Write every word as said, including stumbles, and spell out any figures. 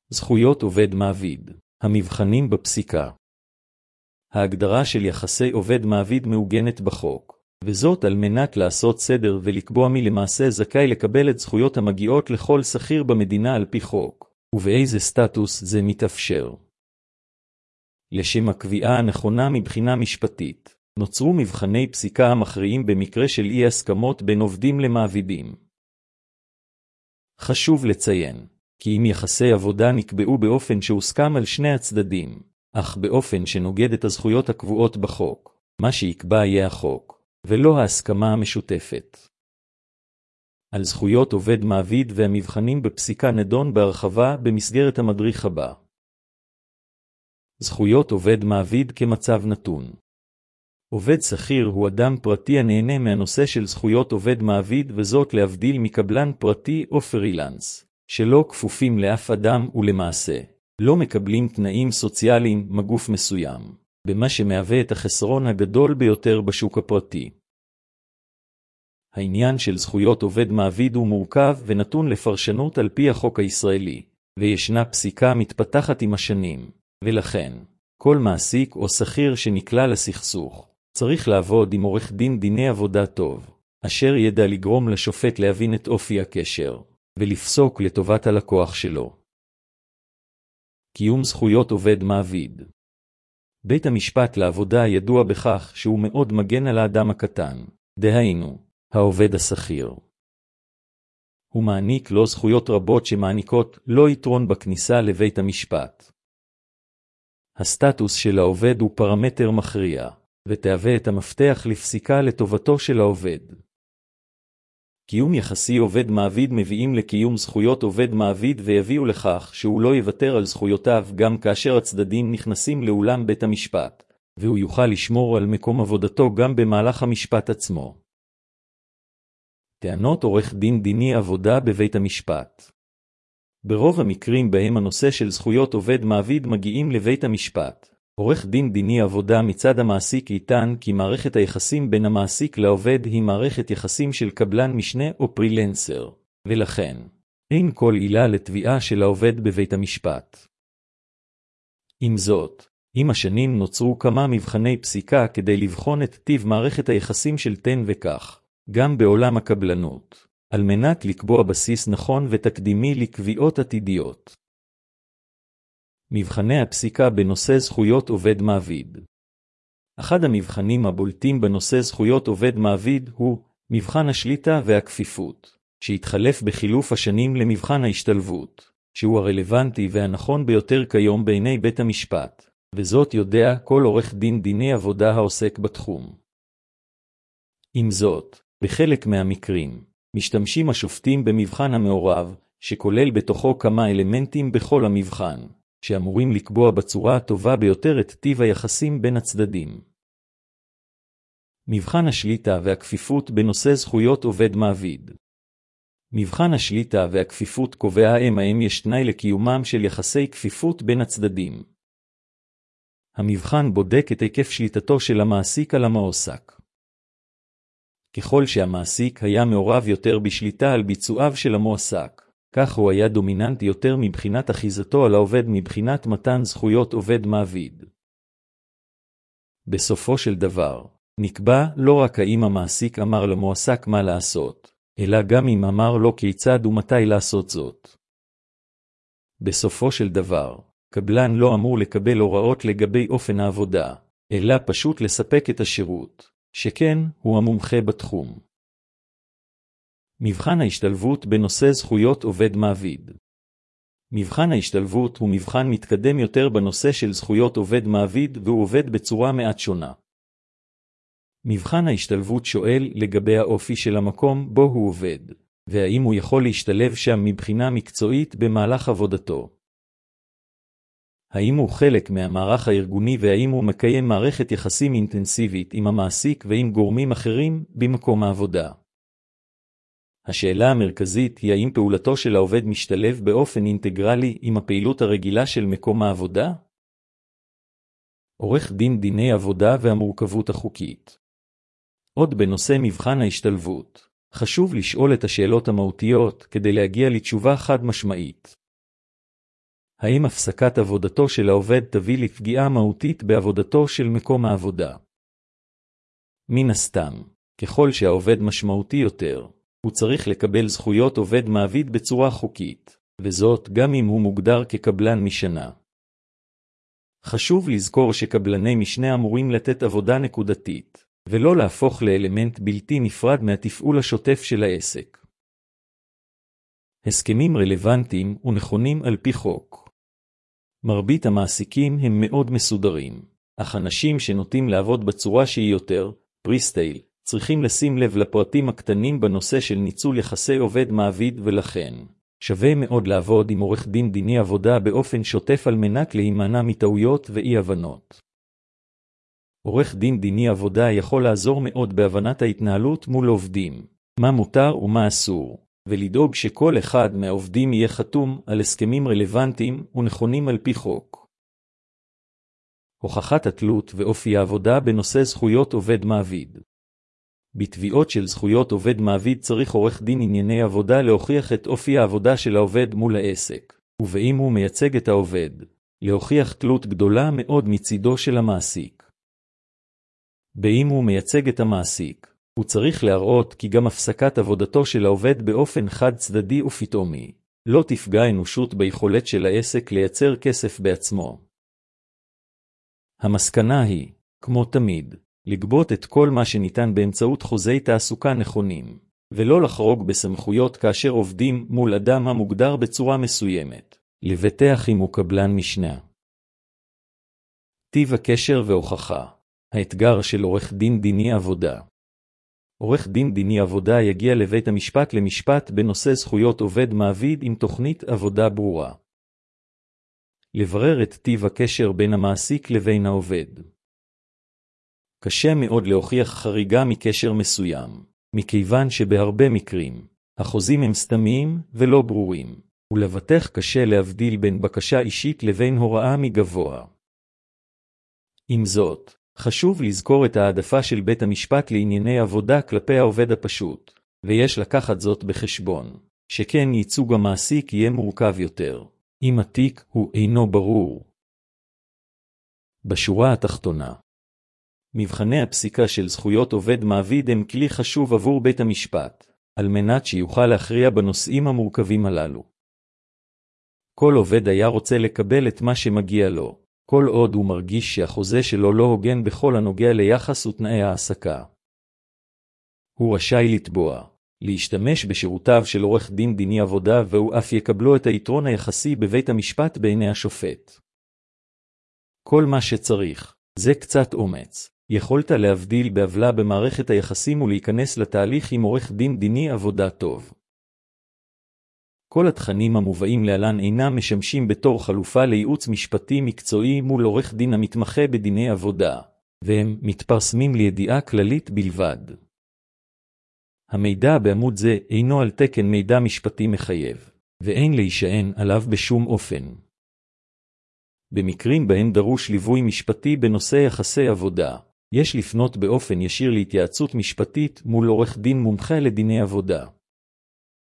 זכויות עובד מעביד. המבחנים בפסיקה. ההגדרה של יחסי עובד מעביד מעוגנת בחוק, וזאת על מנת לעשות סדר ולקבוע מי למעשה זכאי לקבל את זכויות המגיעות לכל שכיר במדינה על פי חוק, ובאיזה סטטוס זה מתאפשר. לשם הקביעה הנכונה מבחינה משפטית, נוצרו מבחני פסיקה המכריעים במקרה של אי הסכמות בין עובדים למעבידים. חשוב לציין, כי אם יחסי עבודה נקבעו באופן שהוסכם על שני הצדדים, אך באופן שנוגד את הזכויות הקבועות בחוק, מה שיקבע יהיה החוק, ולא ההסכמה המשותפת. על זכויות עובד מעביד והמבחנים בפסיקה נדון בהרחבה במסגרת המדריך הבא. זכויות עובד מעביד כמצב נתון. עובד שכיר הוא אדם פרטי הנהנה מהנושא של זכויות עובד מעביד, וזאת להבדיל מקבלן פרטי או פרילנס, שלא כפופים לאף אדם ולמעשה לא מקבלים תנאים סוציאליים מגוף מסוים, במה שמהווה את החסרון הגדול ביותר בשוק הפרטי. העניין של זכויות עובד מעביד הוא מורכב ונתון לפרשנות על פי החוק הישראלי, וישנה פסיקה מתפתחת עם השנים, ולכן כל מעסיק או שכיר שנקלע לסכסוך צריך לעבוד עם עורך דין דיני עבודה טוב, אשר ידע לגרום לשופט להבין את אופי הקשר ולפסוק לטובת הלקוח שלו. קיום זכויות עובד מעביד. בית המשפט לעבודה ידוע בכך שהוא מאוד מגן על האדם הקטן, דהיינו, העובד השכיר. הוא מעניק לו זכויות רבות שמעניקות לו יתרון בכניסה לבית המשפט. הסטטוס של העובד הוא פרמטר מכריע, ותהווה את המפתח לפסיקה לטובתו של העובד. קיום יחסי עובד מעביד מביאים לקיום זכויות עובד מעביד ויביאו לכך שהוא לא יוותר על זכויותיו גם כאשר הצדדים נכנסים לאולם בית המשפט, והוא יוכל לשמור על מקום עבודתו גם במהלך המשפט עצמו. טענות עורך דין דיני עבודה בבית המשפט. ברוב המקרים בהם הנושא של זכויות עובד מעביד מגיעים לבית המשפט, עורך דין דיני עבודה מצד המעסיק יטען כי מערכת היחסים בין המעסיק לעובד היא מערכת יחסים של קבלן משנה או פרילנסר, ולכן אין כל עילה לתביעה של העובד בבית המשפט. עם זאת, עם השנים נוצרו כמה מבחני פסיקה כדי לבחון את טיב מערכת היחסים של תן וכך, גם בעולם הקבלנות, על מנת לקבוע בסיס נכון ותקדימי לקביעות עתידיות. מבחני הפסיקה בנושא זכויות עובד מעביד. אחד המבחנים הבולטים בנושא זכויות עובד מעביד הוא מבחן השליטה והכפיפות, שהתחלף בחילוף השנים למבחן ההשתלבות, שהוא הרלוונטי והנכון ביותר כיום בעיני בית המשפט, וזאת יודע כל עורך דין דיני עבודה העוסק בתחום. עם זאת, בחלק מהמקרים, משתמשים השופטים במבחן המעורב, שכולל בתוכו כמה אלמנטים בכל המבחן, שאמורים לקבוע בצורה הטובה ביותר את טיב היחסים בין הצדדים. מבחן השליטה והכפיפות בנושא זכויות עובד מעביד. מבחן השליטה והכפיפות קובע האם האם יש תנאי לקיומם של יחסי כפיפות בין הצדדים. המבחן בודק את היקף שליטתו של המעסיק על המועסק. ככל שהמעסיק היה מעורב יותר בשליטה על ביצועיו של המועסק, כך הוא היה דומיננטי יותר מבחינת אחיזתו על העובד מבחינת מתן זכויות עובד מעביד. בסופו של דבר, נקבע לא רק האם המעסיק אמר למועסק מה לעשות, אלא גם אם אמר לו כיצד ומתי לעשות זאת. בסופו של דבר, קבלן לא אמור לקבל הוראות לגבי אופן העבודה, אלא פשוט לספק את השירות, שכן הוא המומחה בתחום. מבחן ההשתלבות בנושא זכויות עובד מעביד. מבחן ההשתלבות הוא מבחן מתקדם יותר בנושא של זכויות עובד מעביד והוא עובד בצורה מעט שונה. מבחן ההשתלבות שואל לגבי האופי של המקום בו הוא עובד, והאם הוא יכול להשתלב שם מבחינה מקצועית במהלך עבודתו. האם הוא חלק מהמערך הארגוני והאם הוא מקיים מערכת יחסים אינטנסיבית עם המעסיק ועם גורמים אחרים במקום העבודה. השאלה המרכזית היא האם פעולתו של העובד משתלב באופן אינטגרלי עם הפעילות הרגילה של מקום העבודה? עורך דין דיני עבודה והמורכבות החוקית. עוד בנושא מבחן ההשתלבות, חשוב לשאול את השאלות המהותיות כדי להגיע לתשובה חד משמעית. האם הפסקת עבודתו של העובד תביא לפגיעה מהותית בעבודתו של מקום העבודה? מן הסתם, ככל שהעובד משמעותי יותר, הוא צריך לקבל זכויות עובד מעביד בצורה חוקית, וזאת גם אם הוא מוגדר כקבלן משנה. חשוב לזכור שקבלני משנה אמורים לתת עבודה נקודתית, ולא להפוך לאלמנט בלתי נפרד מהתפעול השוטף של העסק. הסכמים רלוונטיים ונכונים על פי חוק. מרבית המעסיקים הם מאוד מסודרים, אך אנשים שנוטים לעבוד בצורה שהיא יותר פריסטייל, צריכים לשים לב לפרטים הקטנים בנושא של ניצול יחסי עובד מעביד, ולכן שווה מאוד לעבוד עם עורך דין דיני עבודה באופן שוטף על מנת להימנע מטעויות ואי-הבנות. עורך דין דיני עבודה יכול לעזור מאוד בהבנת ההתנהלות מול עובדים, מה מותר ומה אסור, ולדאוג שכל אחד מהעובדים יהיה חתום על הסכמים רלוונטיים ונכונים על פי חוק. הוכחת התלות ואופי העבודה בנושא זכויות עובד מעביד. בתביעות של זכויות עובד מעביד צריך עורך דין ענייני עבודה להוכיח את אופי העבודה של העובד מול העסק, ובאם הוא מייצג את העובד, להוכיח תלות גדולה מאוד מצידו של המעסיק. באם הוא מייצג את המעסיק, הוא צריך להראות כי גם הפסקת עבודתו של העובד באופן חד צדדי ופתאומי, לא תפגע אנושות ביכולת של העסק לייצר כסף בעצמו. המסקנה היא, כמו תמיד, לגבות את כל מה שניתן באמצעות חוזי תעסוקה נכונים, ולא לחרוג בסמכויות כאשר עובדים מול אדם המוגדר בצורה מסוימת, לבטח אם הוא קבלן משנה. טיב הקשר והוכחה. האתגר של עורך דין דיני עבודה. עורך דין דיני עבודה יגיע לבית המשפט למשפט בנושא זכויות עובד מעביד עם תוכנית עבודה ברורה. לברר את טיב הקשר בין המעסיק לבין העובד. קשה מאוד להוכיח חריגה מקשר מסוים, מכיוון שבהרבה מקרים, החוזים הם סתמיים ולא ברורים, ולבטח קשה להבדיל בין בקשה אישית לבין הוראה מגבוה. עם זאת, חשוב לזכור את העדפה של בית המשפט לענייני עבודה כלפי העובד הפשוט, ויש לקחת זאת בחשבון, שכן ייצוג המעסיק יהיה מורכב יותר, אם התיק הוא אינו ברור. בשורה התחתונה, מבחני הפסיקה של זכויות עובד מעביד הם כלי חשוב עבור בית המשפט, על מנת שיוכל להכריע בנושאים המורכבים הללו. כל עובד היה רוצה לקבל את מה שמגיע לו, כל עוד הוא מרגיש שהחוזה שלו לא הוגן בכל הנוגע ליחס ותנאי העסקה. הוא רשאי לתבוע, להשתמש בשירותיו של עורך דין דיני עבודה, והוא אף יקבלו את היתרון היחסי בבית המשפט בעיני השופט. כל מה שצריך, זה קצת אומץ. יכולת להבדיל בהבלה במערכת היחסים ולהיכנס לתהליך עם עורך דין דיני עבודה טוב. כל התכנים המובאים להלן אינם משמשים בתור חלופה לייעוץ משפטי מקצועי מול עורך דין המתמחה בדיני עבודה, והם מתפרסמים לידיעה כללית בלבד. המידע בעמוד זה אינו על תקן מידע משפטי מחייב, ואין להישען עליו בשום אופן. במקרים בהם דרוש ליווי משפטי בנושא יחסי עבודה, יש לפנות באופן ישיר להתייעצות משפטית מול עורך דין מומחה לדיני עבודה.